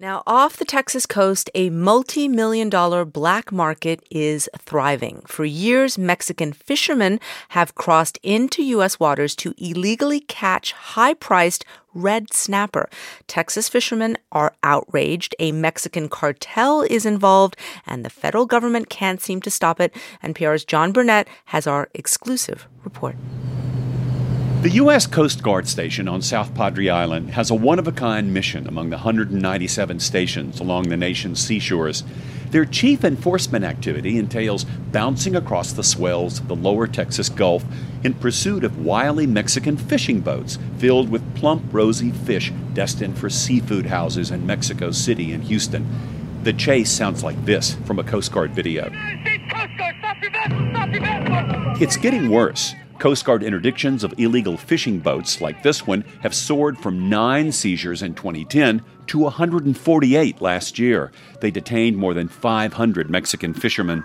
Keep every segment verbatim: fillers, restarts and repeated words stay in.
Now, off the Texas coast, a multi-million dollar black market is thriving. For years, Mexican fishermen have crossed into U S waters to illegally catch high-priced red snapper. Texas fishermen are outraged. A Mexican cartel is involved, and the federal government can't seem to stop it. N P R's John Burnett has our exclusive report. The U S Coast Guard station on South Padre Island has a one-of-a-kind mission among the one hundred ninety-seven stations along the nation's seashores. Their chief enforcement activity entails bouncing across the swells of the lower Texas Gulf in pursuit of wily Mexican fishing boats filled with plump, rosy fish destined for seafood houses in Mexico City and Houston. The chase sounds like this from a Coast Guard video. It's getting worse. Coast Guard interdictions of illegal fishing boats like this one have soared from nine seizures in twenty ten to one hundred forty-eight last year. They detained more than five hundred Mexican fishermen.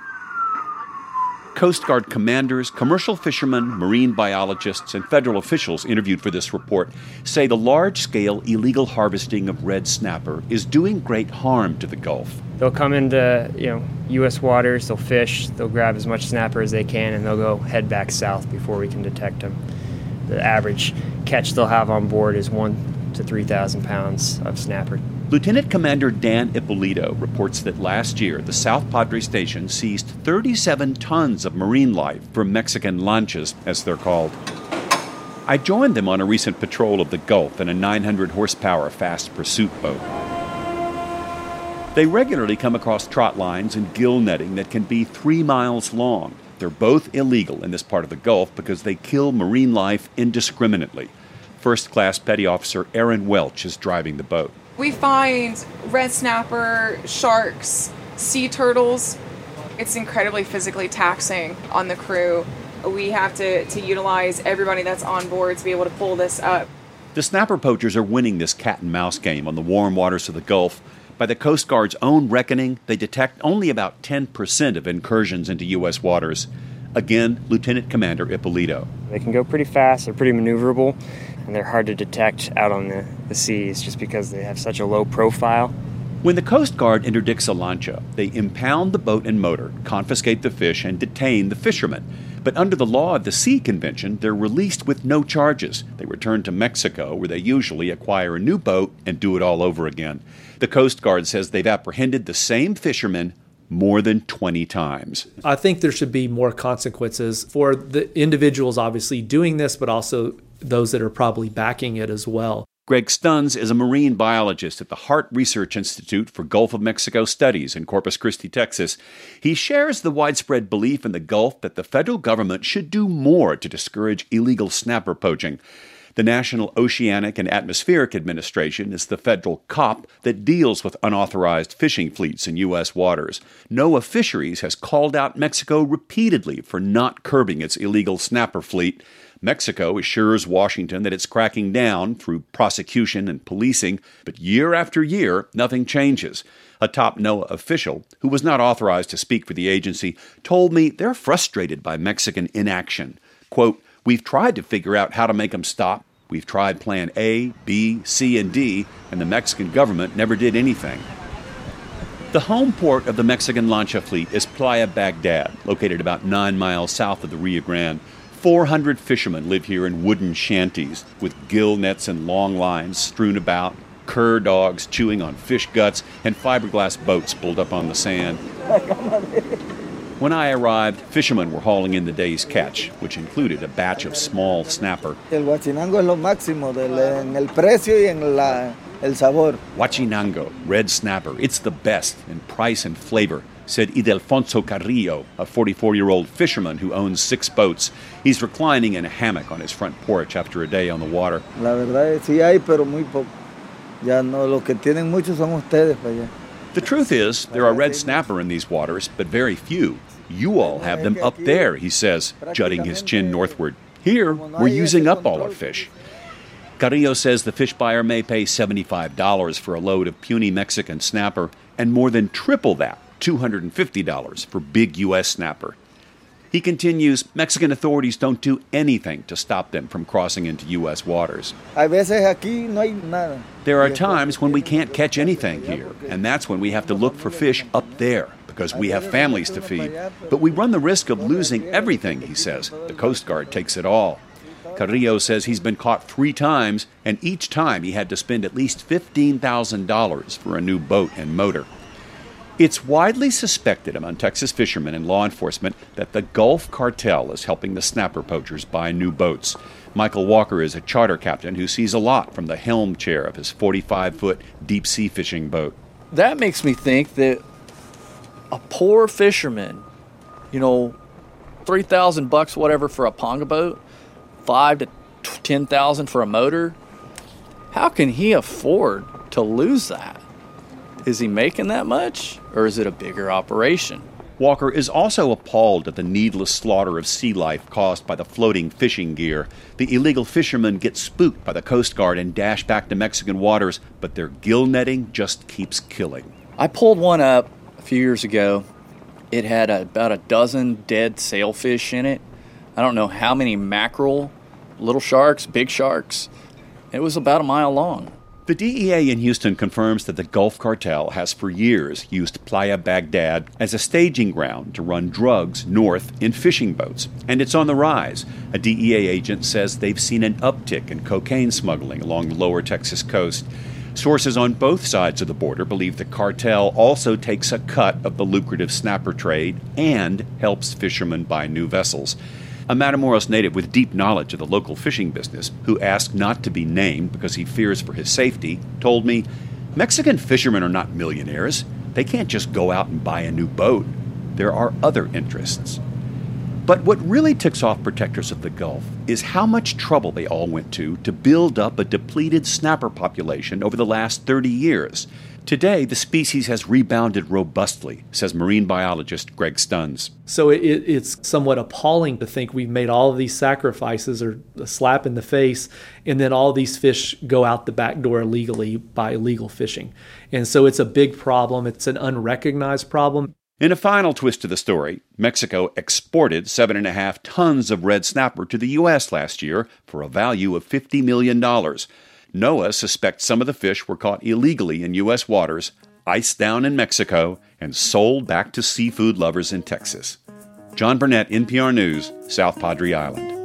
Coast Guard commanders, commercial fishermen, marine biologists, and federal officials interviewed for this report say the large-scale illegal harvesting of red snapper is doing great harm to the Gulf. They'll come into, you know, U S waters, they'll fish, they'll grab as much snapper as they can, and they'll go head back south before we can detect them. The average catch they'll have on board is one to three thousand pounds of snapper. Lieutenant Commander Dan Ippolito reports that last year the South Padre Station seized thirty-seven tons of marine life from Mexican lanchas, as they're called. I joined them on a recent patrol of the Gulf in a nine hundred horsepower fast pursuit boat. They regularly come across trot lines and gill netting that can be three miles long. They're both illegal in this part of the Gulf because they kill marine life indiscriminately. First Class Petty Officer Aaron Welch is driving the boat. We find red snapper, sharks, sea turtles. It's incredibly physically taxing on the crew. We have to, to utilize everybody that's on board to be able to pull this up. The snapper poachers are winning this cat and mouse game on the warm waters of the Gulf. By the Coast Guard's own reckoning, they detect only about ten percent of incursions into U S waters. Again, Lieutenant Commander Ippolito. They can go pretty fast, they're pretty maneuverable, and they're hard to detect out on the, the seas just because they have such a low profile. When the Coast Guard interdicts a lancha, they impound the boat and motor, confiscate the fish, and detain the fishermen. But under the law of the Sea Convention, they're released with no charges. They return to Mexico, where they usually acquire a new boat and do it all over again. The Coast Guard says they've apprehended the same fishermen more than twenty times. I think there should be more consequences for the individuals obviously doing this, but also those that are probably backing it as well. Greg Stunz is a marine biologist at the Hart Research Institute for Gulf of Mexico Studies in Corpus Christi, Texas. He shares the widespread belief in the Gulf that the federal government should do more to discourage illegal snapper poaching. The National Oceanic and Atmospheric Administration is the federal cop that deals with unauthorized fishing fleets in U S waters. NOAA Fisheries has called out Mexico repeatedly for not curbing its illegal snapper fleet. Mexico assures Washington that it's cracking down through prosecution and policing, but year after year, nothing changes. A top NOAA official, who was not authorized to speak for the agency, told me they're frustrated by Mexican inaction. Quote, "We've tried to figure out how to make them stop. We've tried plan A, B, C, and D, and the Mexican government never did anything." The home port of the Mexican lancha fleet is Playa Bagdad, located about nine miles south of the Rio Grande. four hundred fishermen live here in wooden shanties with gill nets and long lines strewn about, cur dogs chewing on fish guts, and fiberglass boats pulled up on the sand. When I arrived, fishermen were hauling in the day's catch, which included a batch of small snapper. El huachinango es lo máximo del, en el precio y en la, el sabor. Huachinango, red snapper, it's the best in price and flavor, said Idelfonso Carrillo, a forty-four-year-old fisherman who owns six boats. He's reclining in a hammock on his front porch after a day on the water. La verdad, sí hay, pero muy poco. Ya no, lo que tienen muchos son ustedes para allá. The truth is, there are red snapper in these waters, but very few. You all have them up there, he says, jutting his chin northward. Here, we're using up all our fish. Carrillo says the fish buyer may pay seventy-five dollars for a load of puny Mexican snapper and more than triple that, two hundred fifty dollars, for big U S snapper. He continues, Mexican authorities don't do anything to stop them from crossing into U S waters. Hay veces aquí no hay nada. There are times when we can't catch anything here, and that's when we have to look for fish up there because we have families to feed. But we run the risk of losing everything, he says. The Coast Guard takes it all. Carrillo says he's been caught three times, and each time he had to spend at least fifteen thousand dollars for a new boat and motor. It's widely suspected among Texas fishermen and law enforcement that the Gulf Cartel is helping the snapper poachers buy new boats. Michael Walker is a charter captain who sees a lot from the helm chair of his forty-five foot deep-sea fishing boat. That makes me think that a poor fisherman, you know, three thousand bucks, whatever, for a ponga boat, five to ten thousand for a motor. How can he afford to lose that? Is he making that much, or is it a bigger operation? Walker is also appalled at the needless slaughter of sea life caused by the floating fishing gear. The illegal fishermen get spooked by the Coast Guard and dash back to Mexican waters, but their gill netting just keeps killing. I pulled one up a few years ago. It had a, about a dozen dead sailfish in it. I don't know how many mackerel, little sharks, big sharks. It was about a mile long. The D E A in Houston confirms that the Gulf Cartel has for years used Playa Baghdad as a staging ground to run drugs north in fishing boats, and it's on the rise. A D E A agent says they've seen an uptick in cocaine smuggling along the lower Texas coast. Sources on both sides of the border believe the cartel also takes a cut of the lucrative snapper trade and helps fishermen buy new vessels. A Matamoros native with deep knowledge of the local fishing business, who asked not to be named because he fears for his safety, told me, Mexican fishermen are not millionaires. They can't just go out and buy a new boat. There are other interests. But what really ticks off protectors of the Gulf is how much trouble they all went to to build up a depleted snapper population over the last thirty years. Today, the species has rebounded robustly, says marine biologist Greg Stuns. So it, it's somewhat appalling to think we've made all of these sacrifices, or a slap in the face, and then all these fish go out the back door illegally by illegal fishing. And so it's a big problem. It's an unrecognized problem. In a final twist to the story, Mexico exported seven and a half tons of red snapper to the U S last year for a value of fifty million dollars. NOAA suspects some of the fish were caught illegally in U S waters, iced down in Mexico, and sold back to seafood lovers in Texas. John Burnett, N P R News, South Padre Island.